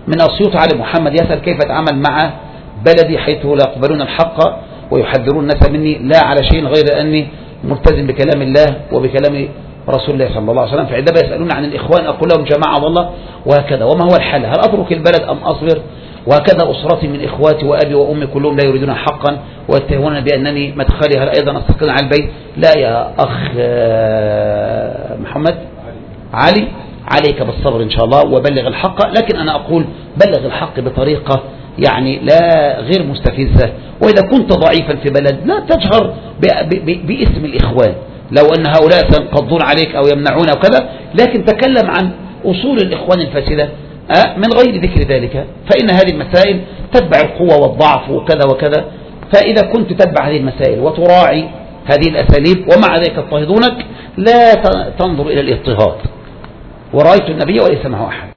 من أسيوط علي محمد يسأل كيف أتعامل مع بلدي حيث لا يقبلون الحق ويحذرون الناس مني، لا على شيء غير أني ملتزم بكلام الله وبكلام رسول الله صلى الله عليه وسلم. فعندما يسألون عن الإخوان أقول لهم جماعة والله وهكذا، وما هو الحل؟ هل أترك البلد أم أصبر؟ وهكذا أسرتي من إخواتي وأبي وأمي كلهم لا يريدون حقا ويتهمون بأنني مدخلي، هل أيضا أستقل على البيت؟ لا يا أخ محمد علي، عليك بالصبر إن شاء الله وبلغ الحق، لكن أنا أقول بلغ الحق بطريقة يعني لا غير مستفزة. وإذا كنت ضعيفا في بلد لا تجهر باسم الإخوان لو أن هؤلاء سينقضون عليك أو يمنعون أو كذا، لكن تكلم عن أصول الإخوان الفاسدة من غير ذكر ذلك، فإن هذه المسائل تتبع القوة والضعف وكذا وكذا. فإذا كنت تتبع هذه المسائل وتراعي هذه الأساليب ومع ذلك يضطهدونك لا تنظر إلى الاضطهاد. ورأيت النبي وليس معه أحد.